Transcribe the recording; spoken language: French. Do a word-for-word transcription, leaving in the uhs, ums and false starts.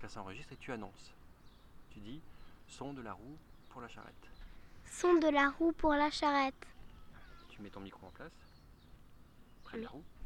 s'enregistre et tu annonces. Tu dis son de la roue pour la charrette. Son de la roue pour la charrette. Tu mets ton micro en place, près de la roue.